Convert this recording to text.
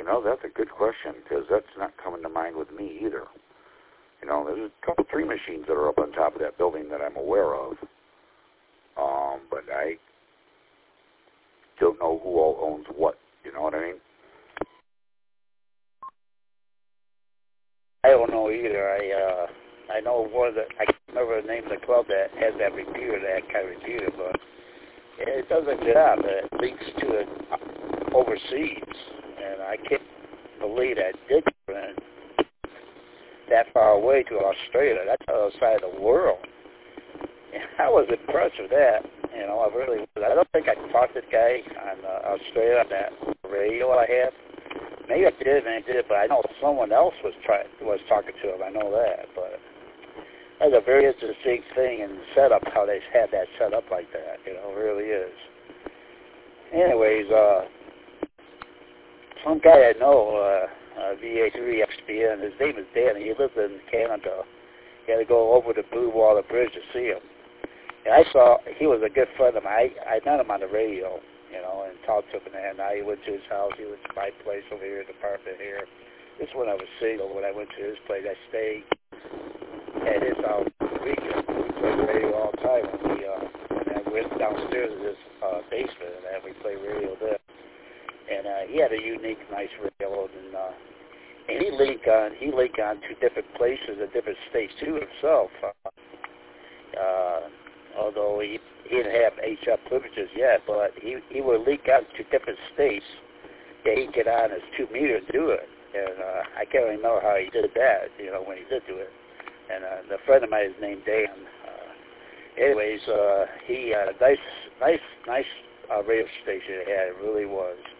You know, that's a good question, because that's not coming to mind with me either. You know, there's a couple, 3 machines that are up on top of that building that I'm aware of. But I don't know who all owns what. You know what I mean? I don't know either. I know one of the, I can't remember the name of the club that has that repeater, that kind of repeater, but it does a good job. It leaks to it overseas, and I can't believe that did run that far away to Australia. That's the other side of the world. And I was impressed with that. You know, I really was. I don't think I talked to the guy on Australia on that radio I had. Maybe I did, but I know someone else was talking to him. I know that, but that's a very interesting thing and setup, how they had that set up like that. You know, it really is. Anyways, some guy I know, VA3XPN, his name is Dan. He lives in Canada. You had to go over the Blue Water Bridge to see him. And I saw, he was a good friend of mine. I met him on the radio, you know, and talked to him, and I went to his house. He went to my place over here, the apartment here. This is when I was single. When I went to his place, I stayed at his house for the weekend. We played radio all the time. And I went downstairs to his basement, and we played radio there. And he had a unique, nice radio, and he linked on to different places in different states too himself. Although he didn't have HF privileges yet, but he would link out to different states that he'd get on his 2 meter and do it. And I can't remember how he did that, you know, when he did do it. And the friend of mine is named Dan. Anyways, he had a nice radio station he had. It really was.